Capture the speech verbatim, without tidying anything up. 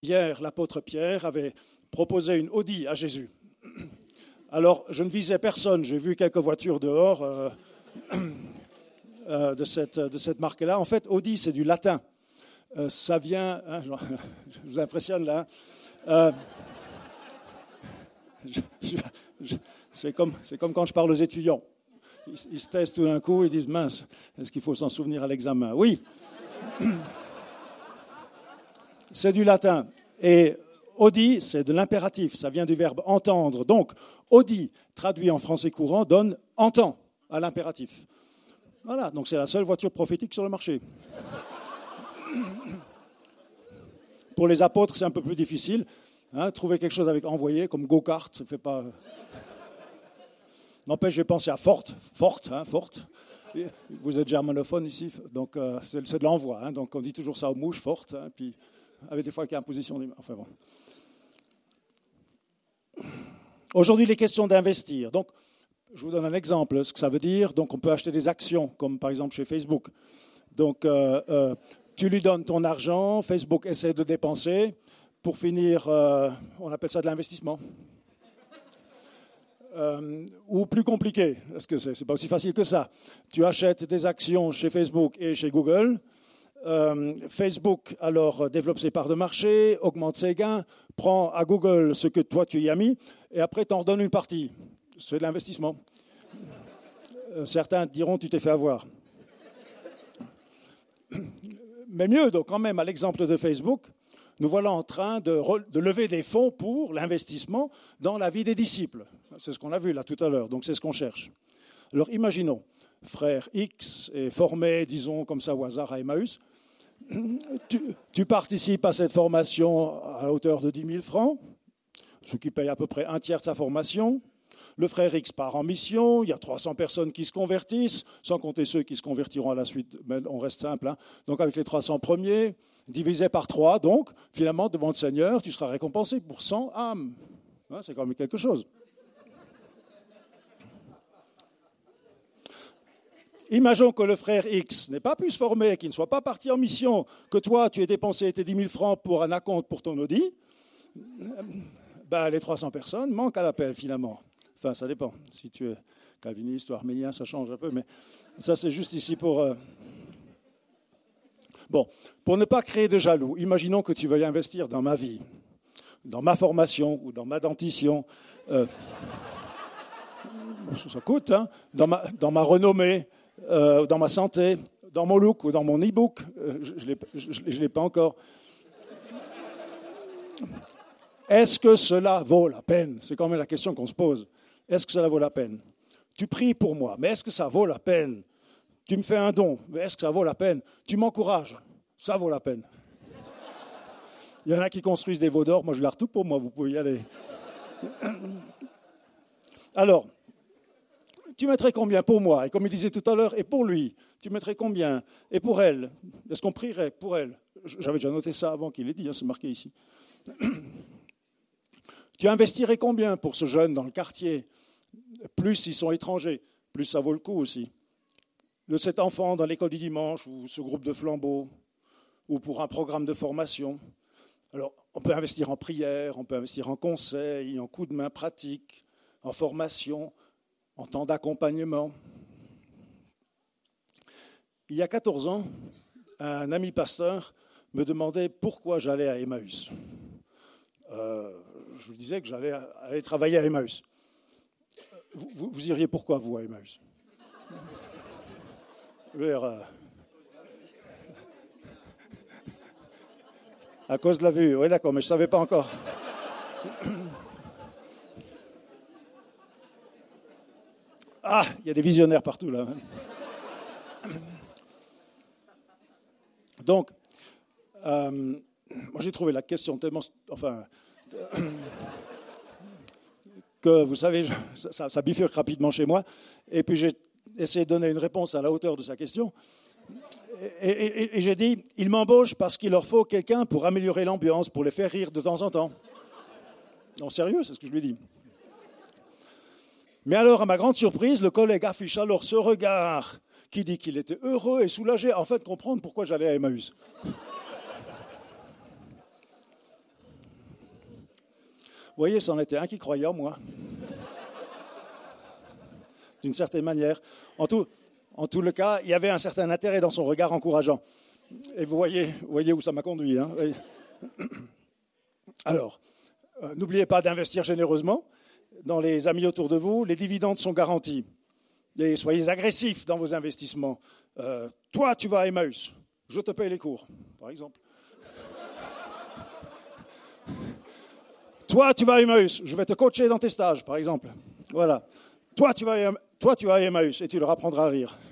Hier, l'apôtre Pierre avait proposé une Audi à Jésus. Alors, je ne visais personne. J'ai vu quelques voitures dehors euh, euh, de cette, de cette marque-là. En fait, Audi, c'est du latin. Euh, ça vient... Hein, je, je vous impressionne là. Euh, je, je, je, c'est, comme, c'est comme quand je parle aux étudiants. Ils, ils se testent tout d'un coup, ils disent « Mince, est-ce qu'il faut s'en souvenir à l'examen ?» Oui. C'est du latin. Et Audi, c'est de l'impératif. Ça vient du verbe entendre. Donc, Audi, traduit en français courant, donne entend à l'impératif. Voilà. Donc, c'est la seule voiture prophétique sur le marché. Pour les apôtres, c'est un peu plus difficile. Hein, trouver quelque chose avec envoyé, comme go-kart, ça ne fait pas. N'empêche, j'ai pensé à Forte. Forte, hein, Forte. Vous êtes germanophone ici, donc euh, c'est, c'est de l'envoi. Hein, donc, on dit toujours ça aux mouches, Forte. Hein, puis. Avec des fois qu'il y a imposition des mains. Enfin bon. Aujourd'hui, il est question d'investir. Donc, je vous donne un exemple, ce que ça veut dire. Donc, on peut acheter des actions, comme par exemple chez Facebook. Donc, euh, euh, tu lui donnes ton argent, Facebook essaie de dépenser. Pour finir, euh, on appelle ça de l'investissement. Euh, ou plus compliqué, parce que c'est, c'est pas aussi facile que ça. Tu achètes des actions chez Facebook et chez Google. Euh, Facebook, alors, développe ses parts de marché, augmente ses gains, prend à Google ce que toi tu y as mis, et après t'en redonne une partie. C'est de l'investissement. Euh, certains diront tu t'es fait avoir. Mais mieux, donc quand même, à l'exemple de Facebook, nous voilà en train de, re- de lever des fonds pour l'investissement dans la vie des disciples. C'est ce qu'on a vu là tout à l'heure, donc c'est ce qu'on cherche. Alors imaginons, frère X est formé, disons comme ça au hasard à Emmaüs. Tu, tu participes à cette formation à hauteur de dix mille francs, ce qui paye à peu près un tiers de sa formation. Le frère X part en mission, il y a trois cents personnes qui se convertissent, sans compter ceux qui se convertiront à la suite, mais on reste simple. Hein. Donc avec les trois cents premiers, divisé par trois, donc finalement devant le Seigneur, tu seras récompensé pour cent âmes. Hein, c'est quand même quelque chose. Imaginons que le frère X n'ait pas pu se former, qu'il ne soit pas parti en mission, que toi, tu aies dépensé tes dix mille francs pour un acompte pour ton Audi. Ben, les trois cents personnes manquent à l'appel, finalement. Enfin, ça dépend. Si tu es calviniste ou arménien, ça change un peu, mais ça, c'est juste ici pour... Euh... Bon, pour ne pas créer de jaloux, imaginons que tu veuilles investir dans ma vie, dans ma formation ou dans ma dentition. Euh... Ça coûte, hein, dans ma, dans ma renommée. Euh, dans ma santé, dans mon look ou dans mon e-book, euh, je ne l'ai pas encore. Est-ce que cela vaut la peine ? C'est quand même la question qu'on se pose. Est-ce que cela vaut la peine ? Tu pries pour moi, mais est-ce que ça vaut la peine ? Tu me fais un don, mais est-ce que ça vaut la peine ? Tu m'encourages, ça vaut la peine. Il y en a qui construisent des veaux d'or, moi je garde tout pour moi, vous pouvez y aller. Alors, tu mettrais combien pour moi ? Et comme il disait tout à l'heure, et pour lui, tu mettrais combien ? Et pour elle ? Est-ce qu'on prierait pour elle ? J'avais déjà noté ça avant qu'il l'ait dit, hein, c'est marqué ici. Tu investirais combien pour ce jeune dans le quartier ? Plus ils sont étrangers, plus ça vaut le coup aussi. De cet enfant dans l'école du dimanche, ou ce groupe de flambeaux, ou pour un programme de formation. Alors, on peut investir en prière, on peut investir en conseils, en coups de main pratiques, en formation, en temps d'accompagnement. Il y a quatorze ans, un ami pasteur me demandait pourquoi j'allais à Emmaüs. Euh, je lui disais que j'allais aller travailler à Emmaüs. Vous, vous, vous iriez pourquoi, vous, à Emmaüs ? euh, À cause de la vue, oui d'accord, mais je ne savais pas encore. Ah, il y a des visionnaires partout là. Donc, euh, moi j'ai trouvé la question tellement, enfin, que vous savez, ça, ça bifurque rapidement chez moi. Et puis j'ai essayé de donner une réponse à la hauteur de sa question. Et, et, et j'ai dit, ils m'embauchent parce qu'il leur faut quelqu'un pour améliorer l'ambiance, pour les faire rire de temps en temps. Non, sérieux, c'est ce que je lui ai dit. Mais alors, à ma grande surprise, le collègue affiche alors ce regard qui dit qu'il était heureux et soulagé, en fait, de comprendre pourquoi j'allais à Emmaüs. voyez, c'en était un qui croyait en moi. D'une certaine manière. En tout, en tout le cas, il y avait un certain intérêt dans son regard encourageant. Et vous voyez, vous voyez où ça m'a conduit. Hein. Alors, euh, n'oubliez pas d'investir généreusement dans les amis autour de vous. Les dividendes sont garantis. Et soyez agressifs dans vos investissements. Euh, toi, tu vas à Emmaüs. Je te paye les cours, par exemple. Toi, tu vas à Emmaüs. Je vais te coacher dans tes stages, par exemple. Voilà. Toi, tu vas à, toi, tu vas à Emmaüs et tu leur apprendras à rire.